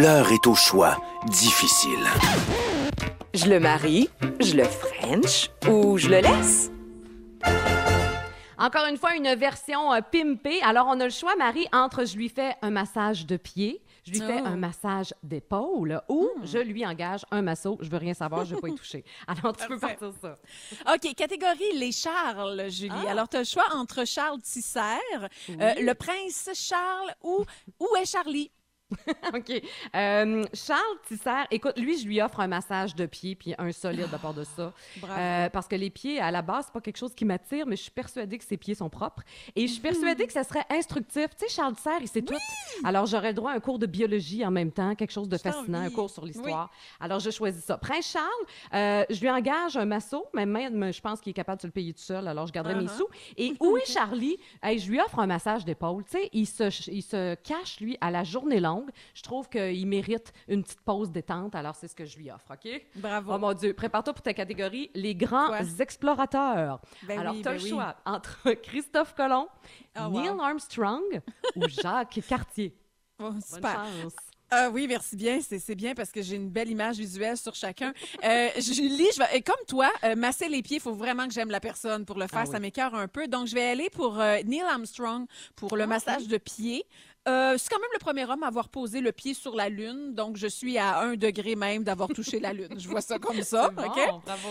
l'heure est au choix difficile. Je le marie, je le French ou je le laisse? Encore une fois, une version pimpée. Alors, on a le choix, Marie, entre je lui fais un massage de pied, je lui fais un massage d'épaule ou je lui engage un masso. Je veux rien savoir, je ne vais pas y toucher. Alors, tu peux partir ça. OK, catégorie les Charles, Julie. Alors, tu as le choix entre Charles Tisser, le prince Charles ou Où est Charlie? OK. Charles Tisser, écoute, lui, je lui offre un massage de pied puis un solide à part de ça. Parce que les pieds, à la base, c'est pas quelque chose qui m'attire, mais je suis persuadée que ses pieds sont propres. Et je suis persuadée que ça serait instructif. Tu sais, Charles Tisser, il sait tout. Alors, j'aurais le droit à un cours de biologie en même temps, quelque chose de fascinant, un cours sur l'histoire. Alors, je choisis ça. Prince Charles, je lui engage un masso, mais même, je pense qu'il est capable de se le payer tout seul, alors je garderai mes sous. Et où est Charlie? Hey, je lui offre un massage d'épaule. Tu sais, il se cache, lui, à la journée longue. Je trouve qu'il mérite une petite pause détente, alors c'est ce que je lui offre, OK? Bravo. Oh mon Dieu, prépare-toi pour ta catégorie, les grands explorateurs. Alors, tu as le choix entre Christophe Colomb, Neil Armstrong ou Jacques Cartier. Bonne Super. Chance. Oui, merci bien. C'est bien parce que j'ai une belle image visuelle sur chacun. Julie, comme toi, masser les pieds, il faut vraiment que j'aime la personne pour le faire. Ça m'écoeure un peu. Donc, je vais aller pour Neil Armstrong pour le massage de pieds. C'est quand même le premier homme à avoir posé le pied sur la Lune, donc je suis à 1 degré même d'avoir touché la Lune. Je vois ça comme ça, bon, OK? Bravo.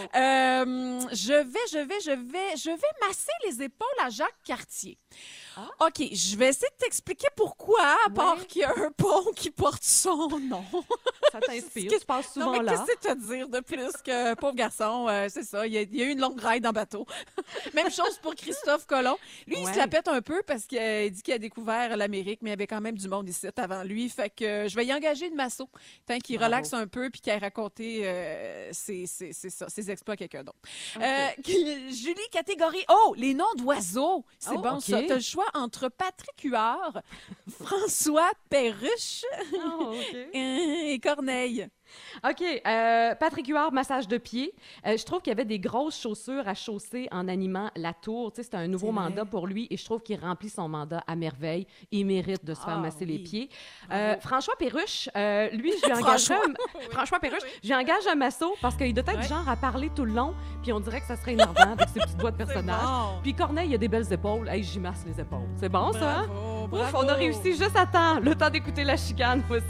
Je vais masser les épaules à Jacques Cartier. OK, je vais essayer de t'expliquer pourquoi, à part qu'il y a un pont qui porte son nom. Ça t'inspire, tu passes souvent non, mais là. qu'est-ce que tu as à dire de plus que pauvre garçon? C'est ça, il y a eu une longue ride en bateau. Même chose pour Christophe Colomb. Lui, il se la pète un peu parce qu'il dit qu'il a découvert l'Amérique, mais il y avait quand même du monde ici avant lui. Fait que je vais y engager une masso, tant qu'il relaxe un peu puis qu'il ait raconté ses exploits à quelqu'un d'autre. Julie, catégorie les noms d'oiseaux. C'est bon, ça. Tu as le choix entre Patrick Huard, François Perruche et Corneille. OK. Patrick Huard, massage de pied. Je trouve qu'il y avait des grosses chaussures à chausser en animant la tour. Tu sais, c'était un nouveau mandat pour lui et je trouve qu'il remplit son mandat à merveille. Il mérite de se faire masser les pieds. François Perruche, lui, je lui engage François Perruche, je lui engage un masso parce qu'il doit être du genre à parler tout le long puis on dirait que ça serait énervant avec ses petites voix de personnage. Puis Corneille, il a des belles épaules. Hey, j'y masse les épaules. C'est bon, ça? Hein? Ouf, on a réussi juste à temps. Le temps d'écouter la chicane.